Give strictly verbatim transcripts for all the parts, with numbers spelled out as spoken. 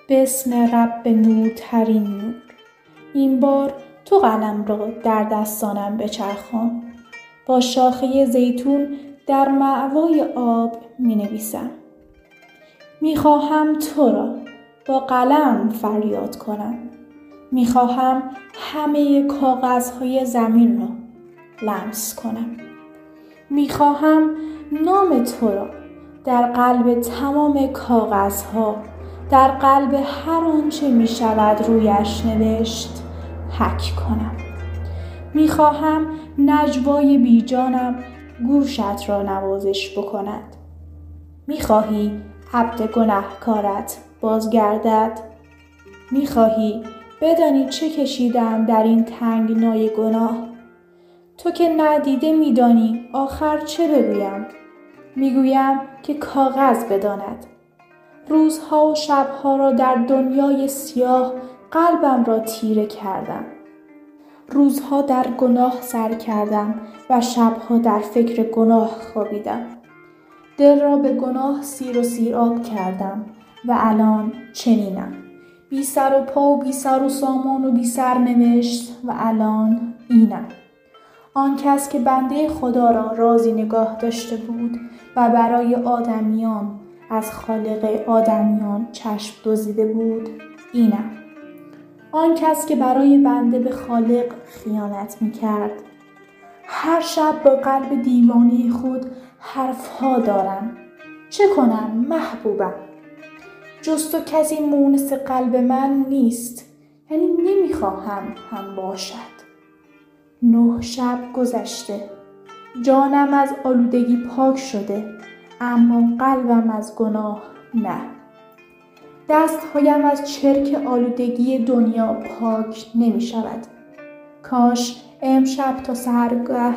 بسم رب نورترین نور. این بار تو قلم را در دستانم بچرخان. با شاخه زیتون در مأوای آب می نویسم. می خواهم تو را با قلم فریاد کنم. می خواهم همه کاغذهای زمین را لمس کنم. می خواهم نام تو را در قلب تمام کاغذها، در قلب هر آنچه می شود رویش نوشت حک کنم. می خواهم نجوای بیجانم گوشت را نوازش بکند. می خواهی عبد گناهکارت بازگردد؟ می خواهی بدانی چه کشیدم در این تنگنای گناه؟ تو که ندیده می دانی آخر چه بگویم؟ می گویم که کاغذ بداند. روزها و شبها را در دنیای سیاه قلبم را تیره کردم. روزها در گناه سر کردم و شبها در فکر گناه خوابیدم. دل را به گناه سیر و سیراب کردم و الان چنینم. بی سر و پا و بی سر و سامان و بی سر نوشت و الان اینم. آن کس که بنده خدا را رازی نگاه داشته بود و برای آدمیان از خالق آدمیان چشم دزدیده بود، اینم. آن کس که برای بنده به خالق خیانت می‌کرد. هر شب با قلب دیوانه خود حرف‌ها دارم. چه کنم محبوبم؟ جز تو کسی مونس قلب من نیست، یعنی نمیخواهم هم باشد. نه شب گذشته، جانم از آلودگی پاک شده، اما قلبم از گناه نه. دستهایم از چرک آلودگی دنیا پاک نمی شود. کاش امشب تا سحرگه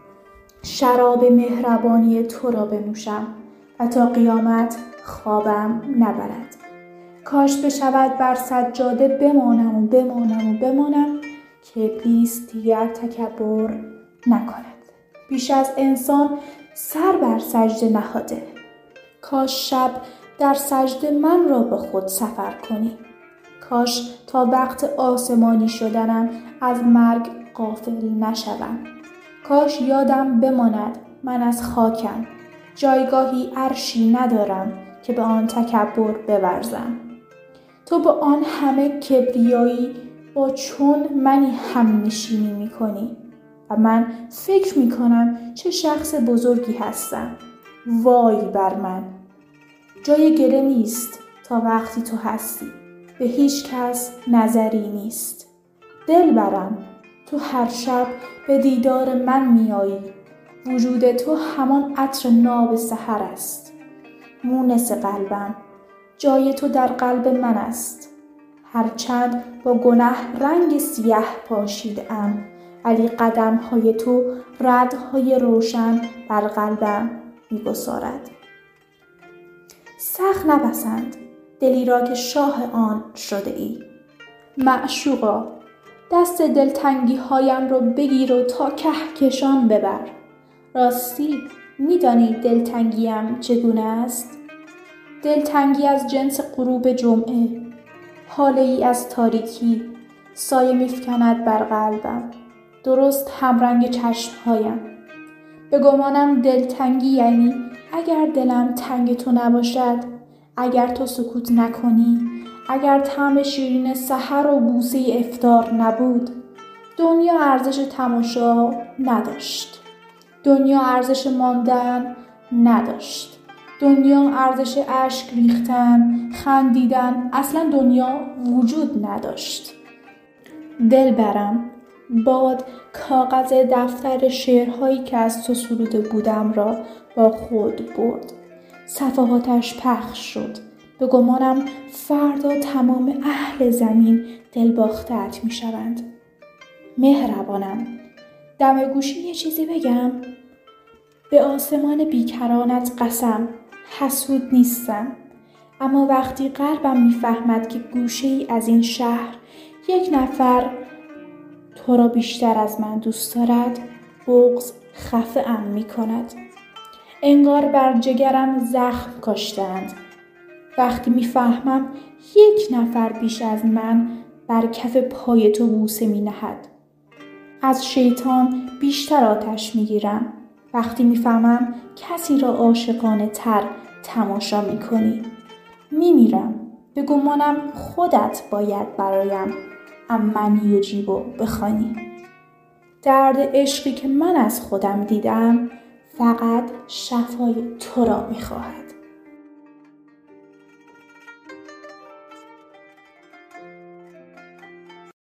شراب مهربانی تو را بنوشم و تا قیامت خوابم نبرد. کاش بشود بر سجاده بمانم و بمانم و بمانم که ابلیس دیگر تکبر نکند. بیش از انسان سر بر سجده نهاده. کاش شب در سجده من را به خود سفر کنی. کاش تا وقت آسمانی شدنم از مرگ غافل نشوم. کاش یادم بماند من از خاکم. جایگاهی عرشی ندارم که به آن تکبر بورزم. تو با آن همه کبریایی با چون منی هم نشینی می کنی و من فکر می کنم چه شخص بزرگی هستم. وای بر من. جای گله نیست تا وقتی تو هستی. به هیچ کس نظری نیست. دل برم، تو هر شب به دیدار من می آیی. وجود تو همان عطر ناب سحر است. مونس قلبم، جای تو در قلب من است. هرچند با گناه رنگ سیاه پاشیده ام، ولی قدم های تو ردهای روشن بر قلبم می گسارد. سخت نپسند دلی را که شاه آن شده ای. معشوقا، دست دلتنگی هایم رو بگیر و تا کهکشان ببر. راستی میدانی دلتنگیم چگونه است؟ دلتنگی از جنس غروب جمعه، هاله ای از تاریکی، سایه میفکند بر قلبم، درست همرنگ چشمهایم. به گمانم دلتنگی یعنی اگر دلم تنگ تو نباشد، اگر تو سکوت نکنی، اگر طعم شیرین سحر و بوسه افطار نبود، دنیا ارزش تماشا نداشت. دنیا ارزش ماندن نداشت. دنیا ارزش اشک ریختن، خندیدن، اصلا دنیا وجود نداشت. دل برم، باد کاغذ دفتر شعرهایی که از تو سروده بودم را با خود برد. صفحاتش پخش شد. به گمانم فردا تمام اهل زمین دلباخته‌ات می شوند. مهربانم، دم گوشی یه چیزی بگم؟ به آسمان بیکرانت قسم، حسود نیستم. اما وقتی قلبم میفهمد که گوشه‌ای از این شهر یک نفر تو را بیشتر از من دوست دارد، بغض خفه‌ام می کند. انگار بر جگرم زخم کاشتند. وقتی میفهمم یک نفر بیش از من بر کف پای تو بوسه می نهد. از شیطان بیشتر آتش می گیرم وقتی میفهمم کسی را عاشقانه تر تماشا می کنی. می میرم به گمانم خودت باید برایم امنی جیبو بخوانی. درد عشقی که من از خودم دیدم فقط شفای تو را می خواهد.